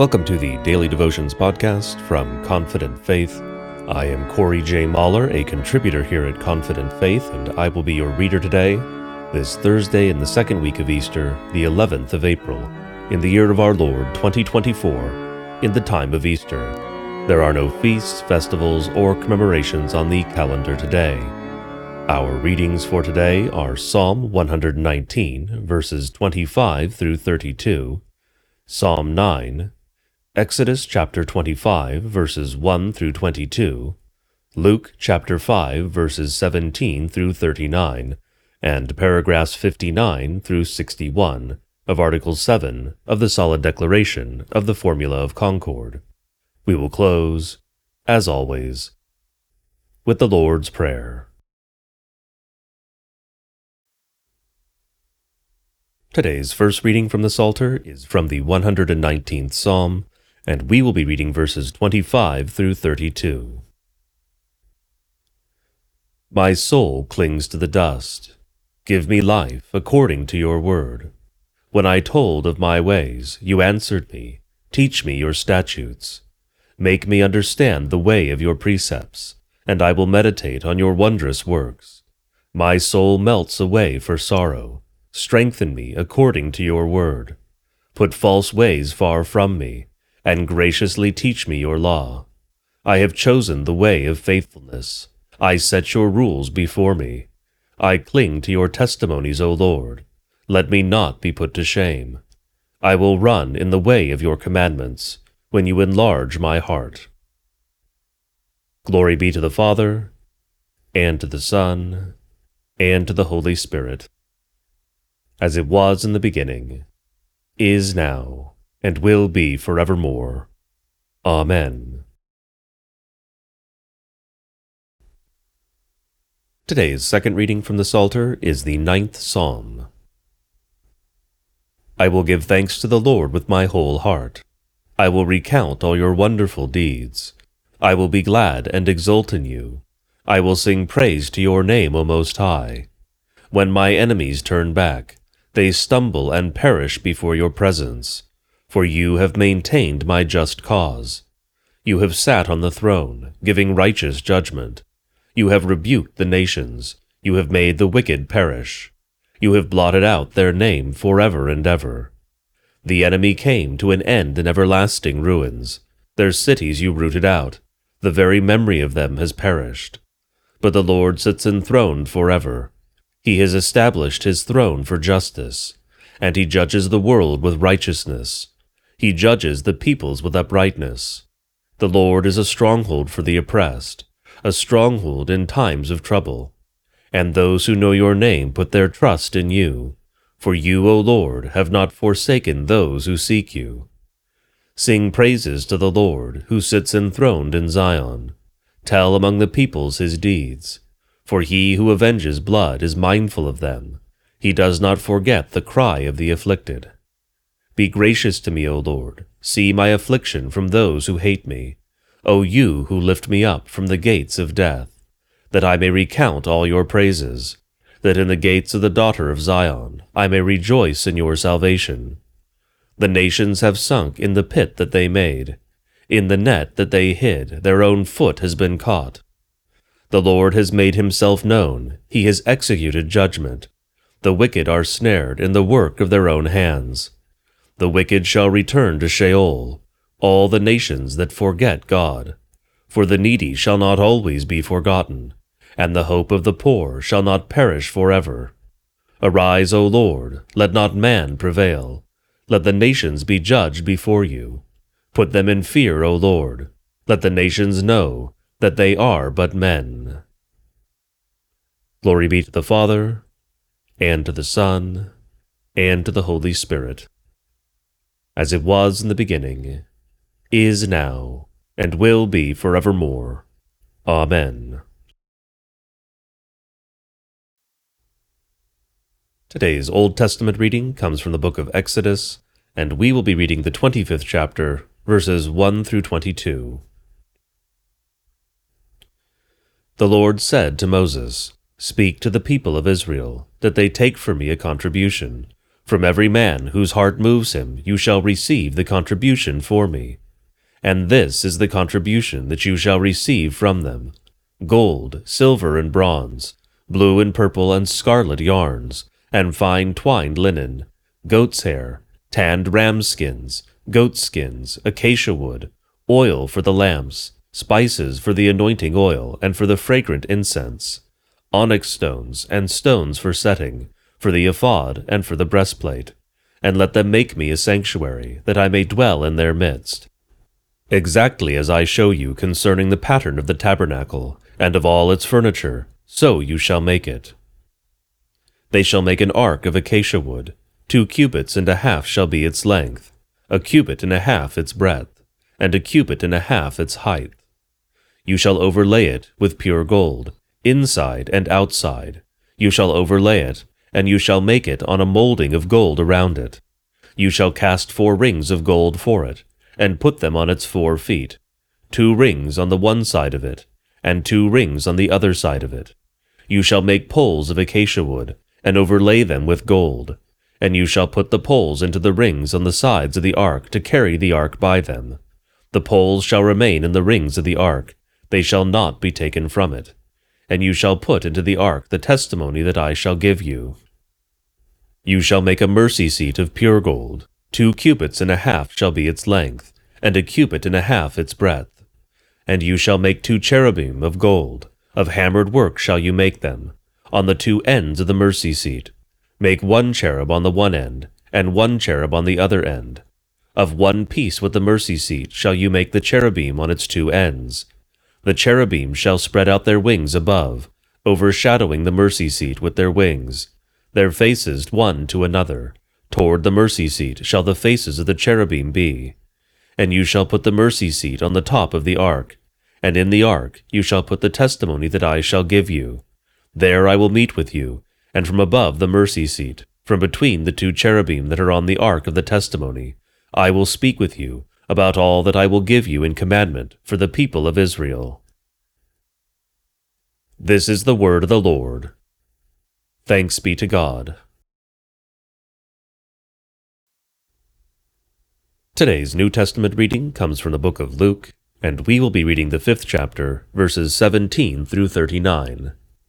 Welcome to the Daily Devotions podcast from Confident Faith. I am Corey J. Mahler, a contributor here at Confident Faith, and I will be your reader today, this Thursday in the second week of Easter, the 11th of April, in the year of our Lord 2024, in the time of Easter. There are no feasts, festivals, or commemorations on the calendar today. Our readings for today are Psalm 119, verses 25 through 32, Psalm 9, Exodus chapter 25, verses 1 through 22, Luke chapter 5, verses 17 through 39, and paragraphs 59 through 61 of Article 7 of the Solid Declaration of the Formula of Concord. We will close, as always, with the Lord's Prayer. Today's first reading from the Psalter is from the 119th Psalm, and we will be reading verses 25 through 32. My soul clings to the dust. Give me life according to your word. When I told of my ways, you answered me. Teach me your statutes. Make me understand the way of your precepts, and I will meditate on your wondrous works. My soul melts away for sorrow. Strengthen me according to your word. Put false ways far from me, and graciously teach me your law. I have chosen the way of faithfulness. I set your rules before me. I cling to your testimonies, O Lord. Let me not be put to shame. I will run in the way of your commandments, when you enlarge my heart. Glory be to the Father, and to the Son, and to the Holy Spirit, as it was in the beginning, is now, and will be forevermore. Amen. Today's second reading from the Psalter is the 9th Psalm. I will give thanks to the Lord with my whole heart. I will recount all your wonderful deeds. I will be glad and exult in you. I will sing praise to your name, O Most High. When my enemies turn back, they stumble and perish before your presence. For you have maintained my just cause. You have sat on the throne, giving righteous judgment. You have rebuked the nations. You have made the wicked perish. You have blotted out their name forever and ever. The enemy came to an end in everlasting ruins. Their cities you rooted out. The very memory of them has perished. But the Lord sits enthroned forever. He has established his throne for justice, and he judges the world with righteousness. He judges the peoples with uprightness. The Lord is a stronghold for the oppressed, a stronghold in times of trouble. And those who know your name put their trust in you. For you, O Lord, have not forsaken those who seek you. Sing praises to the Lord, who sits enthroned in Zion. Tell among the peoples his deeds. For he who avenges blood is mindful of them. He does not forget the cry of the afflicted. Be gracious to me, O Lord. See my affliction from those who hate me. O you who lift me up from the gates of death, that I may recount all your praises, that in the gates of the daughter of Zion I may rejoice in your salvation. The nations have sunk in the pit that they made. In the net that they hid, their own foot has been caught. The Lord has made himself known. He has executed judgment. The wicked are snared in the work of their own hands. The wicked shall return to Sheol, all the nations that forget God. For the needy shall not always be forgotten, and the hope of the poor shall not perish forever. Arise, O Lord, let not man prevail. Let the nations be judged before you. Put them in fear, O Lord. Let the nations know that they are but men. Glory be to the Father, and to the Son, and to the Holy Spirit, as it was in the beginning, is now, and will be forevermore. Amen. Today's Old Testament reading comes from the book of Exodus, and we will be reading the 25th chapter, verses 1 through 22. The Lord said to Moses, Speak to the people of Israel, that they take for me a contribution, From every man whose heart moves him you shall receive the contribution for me. And this is the contribution that you shall receive from them: gold, silver, and bronze, blue and purple and scarlet yarns, and fine twined linen, goat's hair, tanned ram skins, goat skins, acacia wood, oil for the lamps, spices for the anointing oil and for the fragrant incense, onyx stones and stones for setting, for the ephod and for the breastplate. And let them make me a sanctuary, that I may dwell in their midst. Exactly as I show you concerning the pattern of the tabernacle, and of all its furniture, so you shall make it. They shall make an ark of acacia wood. 2 cubits and a half shall be its length, 1 cubit and a half its breadth, and 1 cubit and a half its height. You shall overlay it with pure gold, inside and outside. You shall overlay it, and you shall make it on a molding of gold around it. You shall cast 4 rings of gold for it, and put them on its 4 feet, 2 rings on the one side of it, and 2 rings on the other side of it. You shall make poles of acacia wood, and overlay them with gold. And you shall put the poles into the rings on the sides of the ark to carry the ark by them. The poles shall remain in the rings of the ark, they shall not be taken from it. And you shall put into the ark the testimony that I shall give you. You shall make a mercy seat of pure gold. 2 cubits and a half shall be its length, and 1 cubit and a half its breadth. And you shall make 2 cherubim of gold, of hammered work shall you make them, on the 2 ends of the mercy seat. Make 1 cherub on the one end, and 1 cherub on the other end. Of one piece with the mercy seat shall you make the cherubim on its 2 ends. The cherubim shall spread out their wings above, overshadowing the mercy seat with their wings, their faces one to another. Toward the mercy seat shall the faces of the cherubim be. And you shall put the mercy seat on the top of the ark, and in the ark you shall put the testimony that I shall give you. There I will meet with you, and from above the mercy seat, from between the 2 cherubim that are on the ark of the testimony, I will speak with you about all that I will give you in commandment for the people of Israel. This is the word of the Lord. Thanks be to God. Today's New Testament reading comes from the book of Luke, and we will be reading the 5th chapter, verses 17 through 39.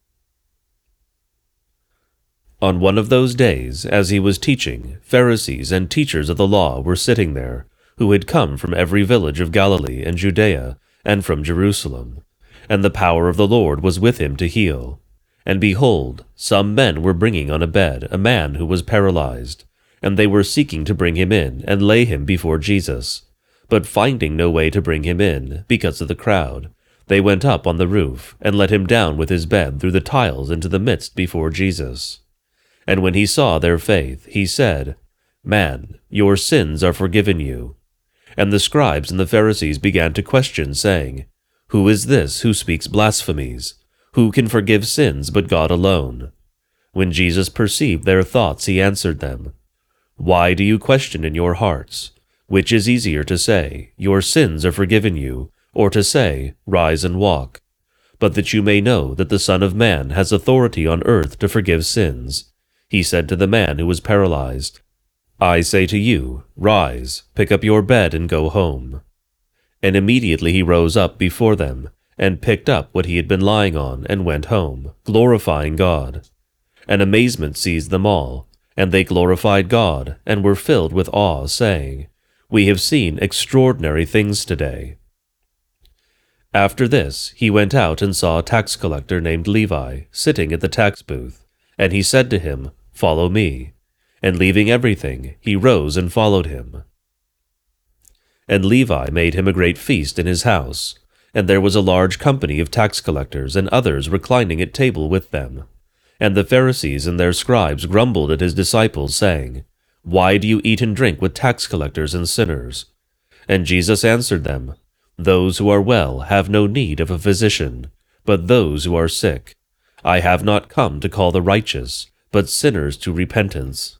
On one of those days, as he was teaching, Pharisees and teachers of the law were sitting there, who had come from every village of Galilee and Judea, and from Jerusalem. And the power of the Lord was with him to heal. And behold, some men were bringing on a bed a man who was paralyzed, and they were seeking to bring him in and lay him before Jesus. But finding no way to bring him in, because of the crowd, they went up on the roof, and let him down with his bed through the tiles into the midst before Jesus. And when he saw their faith, he said, Man, your sins are forgiven you. And the scribes and the Pharisees began to question, saying, Who is this who speaks blasphemies? Who can forgive sins but God alone? When Jesus perceived their thoughts, he answered them, Why do you question in your hearts? Which is easier to say, Your sins are forgiven you, or to say, Rise and walk? But that you may know that the Son of Man has authority on earth to forgive sins, he said to the man who was paralyzed, I say to you, Rise, pick up your bed and go home. And immediately he rose up before them, and picked up what he had been lying on, and went home, glorifying God. And amazement seized them all, and they glorified God, and were filled with awe, saying, We have seen extraordinary things today. After this he went out and saw a tax collector named Levi sitting at the tax booth, and he said to him, Follow me. And leaving everything, he rose and followed him. And Levi made him a great feast in his house, and there was a large company of tax collectors and others reclining at table with them. And the Pharisees and their scribes grumbled at his disciples, saying, Why do you eat and drink with tax collectors and sinners? And Jesus answered them, Those who are well have no need of a physician, but those who are sick. I have not come to call the righteous, but sinners to repentance.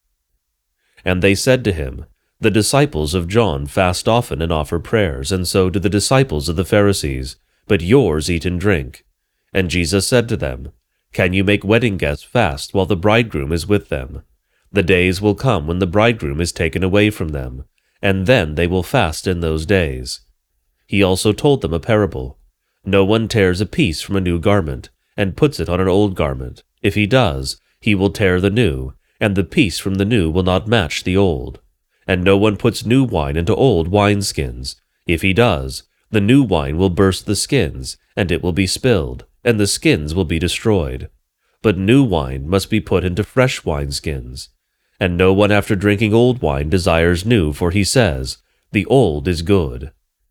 And they said to him, The disciples of John fast often and offer prayers, and so do the disciples of the Pharisees, but yours eat and drink. And Jesus said to them, Can you make wedding guests fast while the bridegroom is with them? The days will come when the bridegroom is taken away from them, and then they will fast in those days. He also told them a parable. No one tears a piece from a new garment, and puts it on an old garment. If he does, he will tear the new, and the piece from the new will not match the old. And no one puts new wine into old wineskins. If he does, the new wine will burst the skins, and it will be spilled, and the skins will be destroyed. But new wine must be put into fresh wineskins. And no one after drinking old wine desires new, for he says, the old is good.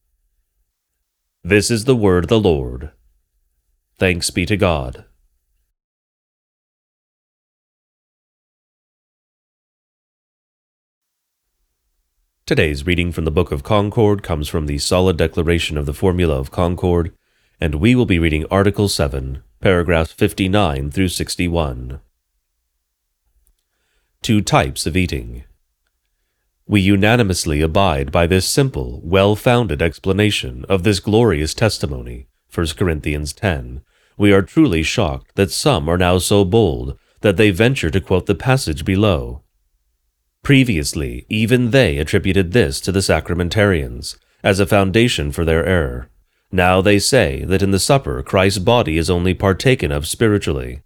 This is the word of the Lord. Thanks be to God. Today's reading from the Book of Concord comes from the Solid Declaration of the Formula of Concord, and we will be reading Article 7, paragraphs 59 through 61. 2 types of eating. We unanimously abide by this simple, well-founded explanation of this glorious testimony, 1 Corinthians 10. We are truly shocked that some are now so bold that they venture to quote the passage below. Previously, even they attributed this to the sacramentarians as a foundation for their error. Now they say that in the supper Christ's body is only partaken of spiritually.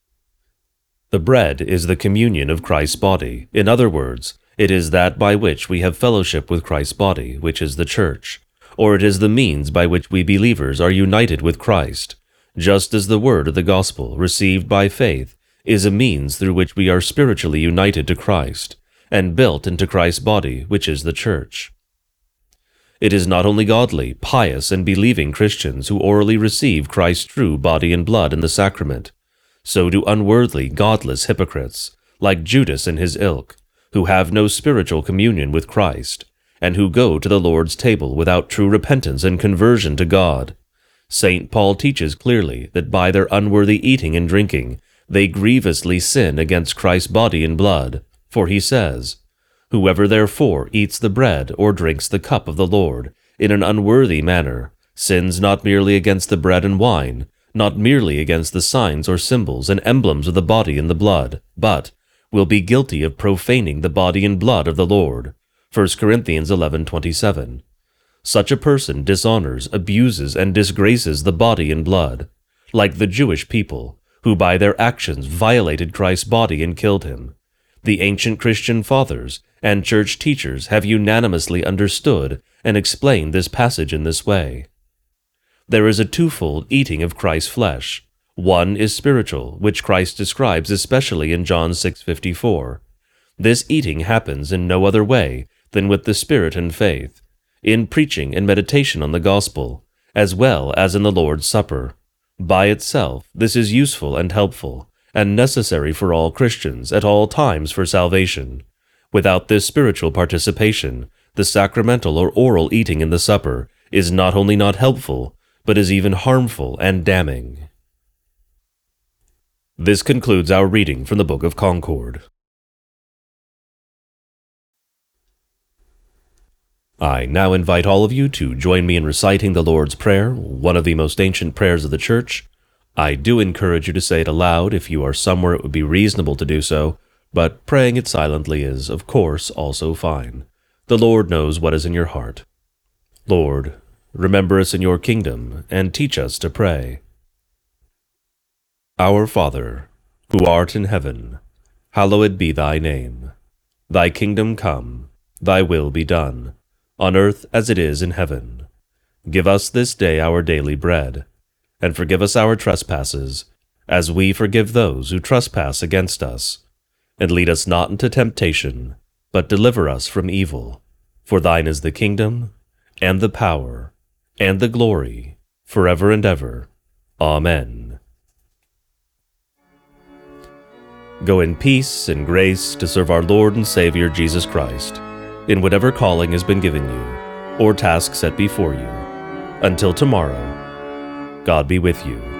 The bread is the communion of Christ's body. In other words, it is that by which we have fellowship with Christ's body, which is the church, or it is the means by which we believers are united with Christ, just as the word of the gospel, received by faith, is a means through which we are spiritually united to Christ, and built into Christ's body, which is the church. It is not only godly, pious, and believing Christians who orally receive Christ's true body and blood in the sacrament. So do unworthy, godless hypocrites, like Judas and his ilk, who have no spiritual communion with Christ, and who go to the Lord's table without true repentance and conversion to God. St. Paul teaches clearly that by their unworthy eating and drinking, they grievously sin against Christ's body and blood, for he says, Whoever therefore eats the bread or drinks the cup of the Lord in an unworthy manner sins not merely against the bread and wine, not merely against the signs or symbols and emblems of the body and the blood, but will be guilty of profaning the body and blood of the Lord. 1 Corinthians 11:27. Such a person dishonors, abuses, and disgraces the body and blood, like the Jewish people, who by their actions violated Christ's body and killed him. The ancient Christian fathers and church teachers have unanimously understood and explained this passage in this way. There is a twofold eating of Christ's flesh. One is spiritual, which Christ describes especially in John 6:54. This eating happens in no other way than with the Spirit and faith, in preaching and meditation on the gospel, as well as in the Lord's Supper. By itself, this is useful and helpful, and necessary for all Christians at all times for salvation. Without this spiritual participation, the sacramental or oral eating in the supper is not only not helpful, but is even harmful and damning. This concludes our reading from the Book of Concord. I now invite all of you to join me in reciting the Lord's Prayer, one of the most ancient prayers of the Church. I do encourage you to say it aloud if you are somewhere it would be reasonable to do so, but praying it silently is, of course, also fine. The Lord knows what is in your heart. Lord, remember us in your kingdom, and teach us to pray. Our Father, who art in heaven, hallowed be thy name. Thy kingdom come, thy will be done, on earth as it is in heaven. Give us this day our daily bread, and forgive us our trespasses, as we forgive those who trespass against us. And lead us not into temptation, but deliver us from evil. For thine is the kingdom, and the power, and the glory, forever and ever. Amen. Go in peace and grace to serve our Lord and Savior Jesus Christ, in whatever calling has been given you, or task set before you. Until tomorrow, God be with you.